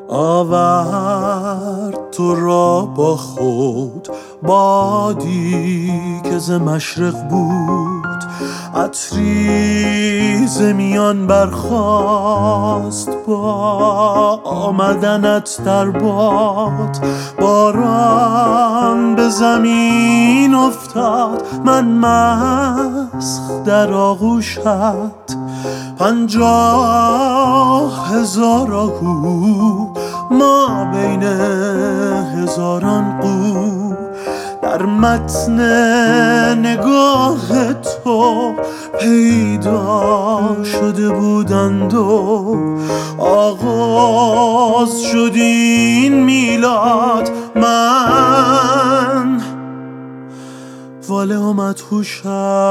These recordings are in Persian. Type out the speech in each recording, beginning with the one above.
آورد تو را با خود بادی که ز مشرق بود، عطری ز میان برخاست با آمدنت در باد. باران به زمین افتاد، من مسخ در آغوشت، 50,000 آهو ما بین هزاران قو. در متن نگاه تو پیدا شده بودند و آغاز شد این میلاد. من واله و مدهوشت،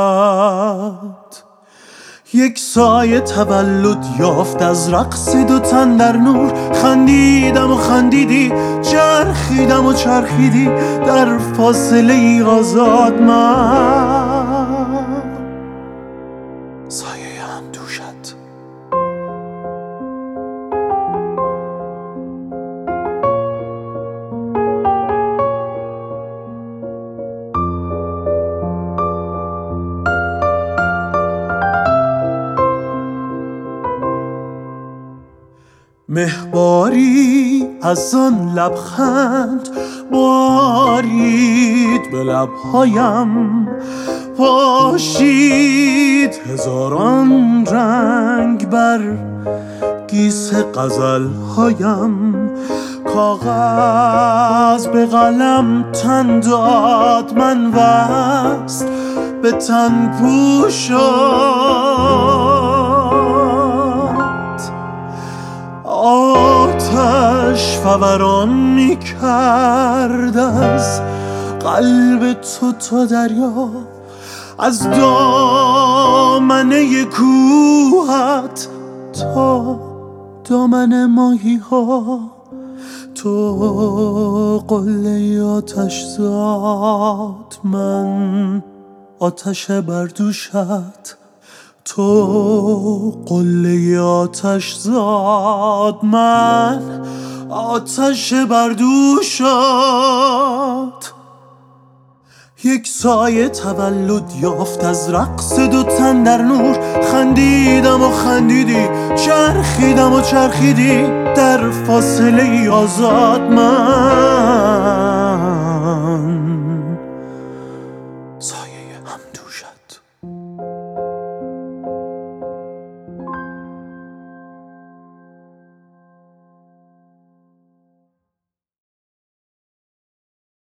یک سایه تولد یافت از رقص دو تن در نور. خندیدم و خندیدی، چرخیدم و چرخیدی، در فاصله ای آزاد. من سایه همدوشت. مهباری از آن لبخند بارید به لبهایم، پاشید هزاران رنگ بر گیس غزلهایم. کاغذ به قلم تن داد، من وصل به تن پوشم. آتش فوران می کرد از قلب تو تا دریا، از دامنه کوهت تا دامن ماهی ها. تو قله آتش زاد، من آتش بر دوشت. تو قله آتش زاد، من آتش بر دوشت. یک سایه تولد یافت از رقص دو تن در نور. خندیدم و خندیدی، چرخیدم و چرخیدی، در فاصله ای آزاد. من